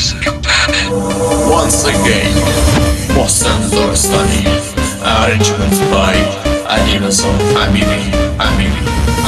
Once again, Mohsen Zorstani, arrangement by Ali Nasser Amiri.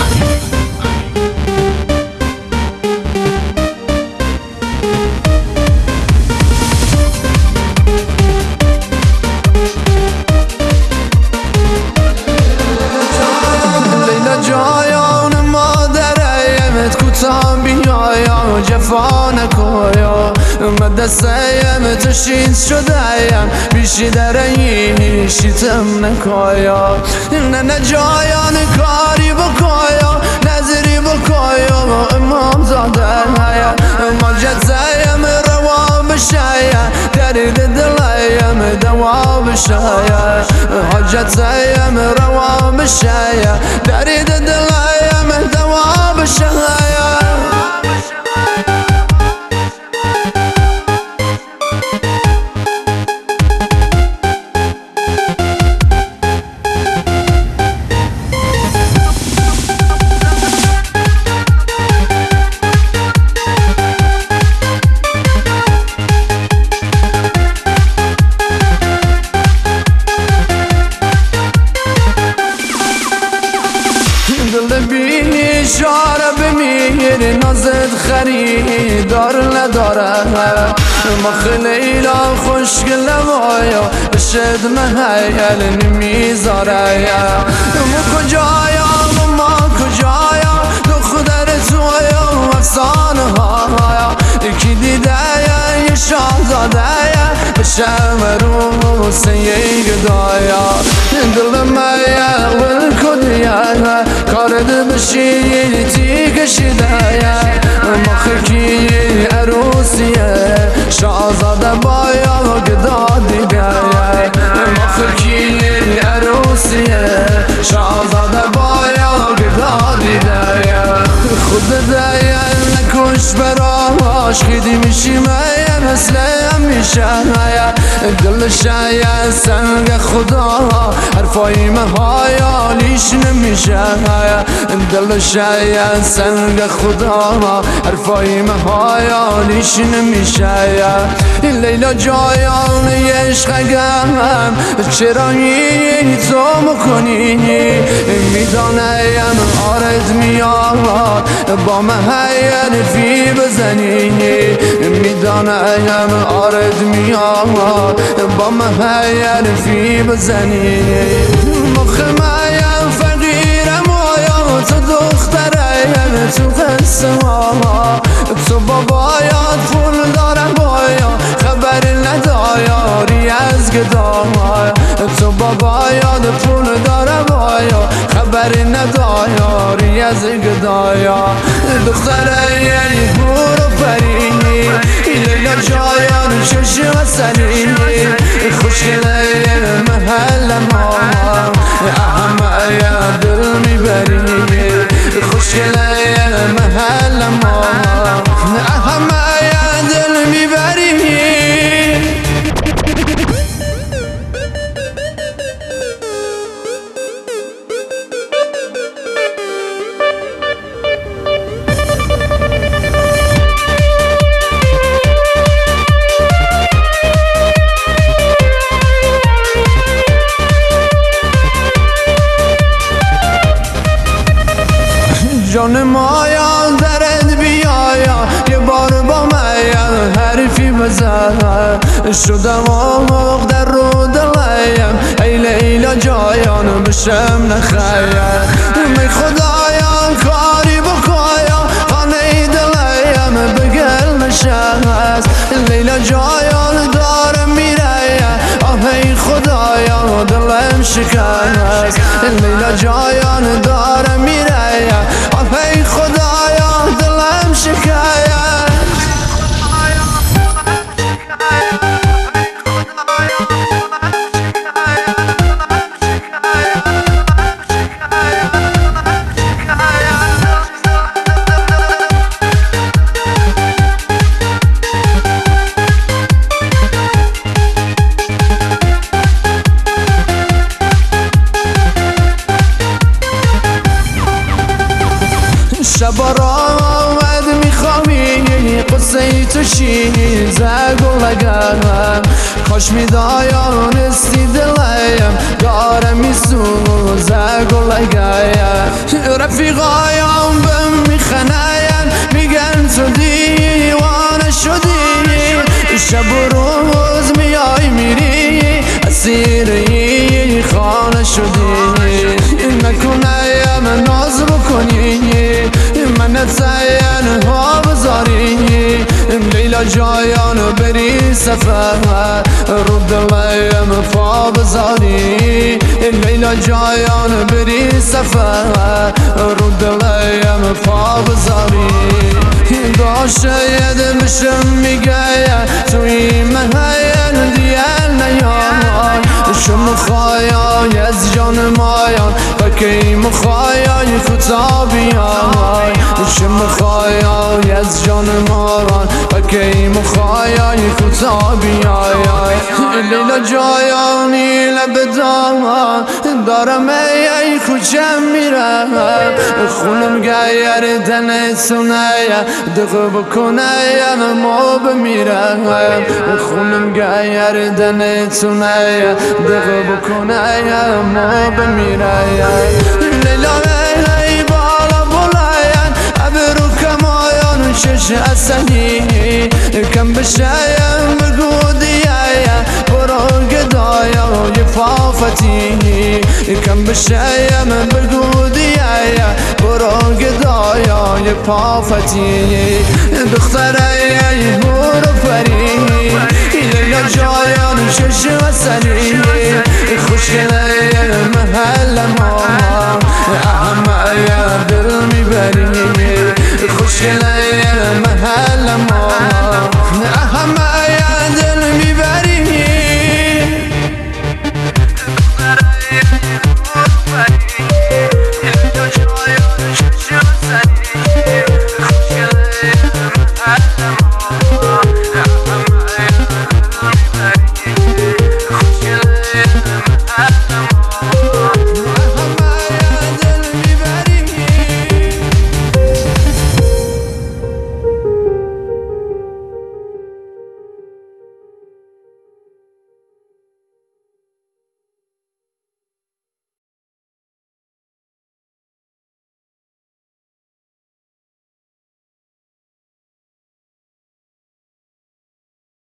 جفا نکایا من دستیم تشید شدهیم بیشی درهی شیتم نکایا نه جایان کاری بکایا نظری بکایا امام زاده ماجد زیم روا بشایا درد دلیم دوا بشایا حاجت زیم روا بشایا درد دلیم دوا بشایا بینی شاره بمیر نازد خریدار نداره ما خیلی خوشگل وایا بشد محیل نمیذاره ما کجایا ما کجایا دختر تویا افسانه هایا یکی دیده یه شاهزاده بشم روسه یه گدایا دل مایه والکدیا کارد بشی تی کشیده مخکی عروسیه شاهزاده بایا گدا دیگه مخکی عروسیه شاهزاده بایا گدا دیگه خود دیگه نکش براش خیلی میشی مایه مثل همیشه دلش یه سنگ خدا حرفای مهایا لیش نمیشه دلش یه سنگ خدا حرفای مهایا لیش نمیشه لیلا جایان عشقم چرا این تو میکنی میدانم آرد میاد با محیل فی بزنی میدانم آرد میاد با محیل فی بزنی مخمایم فقیرم آیا تو دخترم تو قصه ها تو بابایات پول دارم بایا خبر ندایاری از گدایا تو بابایات پول دارم بایا خبر ندایاری از گدایا دختره یه برو فرینی لیلا جایان چشم سنی خوشگله محل ما همه دل میبری خوشگله محل ما همه دل میبری جان مایا درد بیایا یه بار با من حرفی بزن شدم آماغ در رو دلیم ای لیلا جایان بشم نخیر می خدایا کاری بکایا خانه دلیم بگل نشست لیلا جایان دارم میره آهی خدایا دلم شکست لیلا جایان دارم میره ای خدایا دلم شکایت شب را آمد میخوابی قصه تو شیزه گلگم کاش میدانستی دلم داره میسوزه گلگم رفیقایم بهم میخنین میگن تو دیوانه شدی شب و روز میای میری اسیری خانه شدی نکنیم ناز بکنی من تنها بذاری لیلا جایان بری سفر رو دلم پا بذاری لیلا جایان بری سفر رو دلم پا بذاری شاید بشم میگه توی من هین دیل نیای شم خواهی از جان مایان بکی مخواهی خطا بیای شم خواهی از جان ماران بکی مخواهی خطا بیای لیلا جایانی لب دارم ای خوشم میرم خونم گیر دن سونه دقه بکنه ما بمیرم خونم گیر دن سونه دقه بکنه ما بمیرم لیلا ای بالا بلاین ابرو کمایان شش اصلی کم بشایم بگو دیایا برو گدایا یه پافتی کم بشایم بگو دیایا برو گدایا یه پافتی دختره برو پری لیلا جایان شش اصلی خوشگله محل ما احمه دل میبری خوشگله محل ما احمه دل میبری I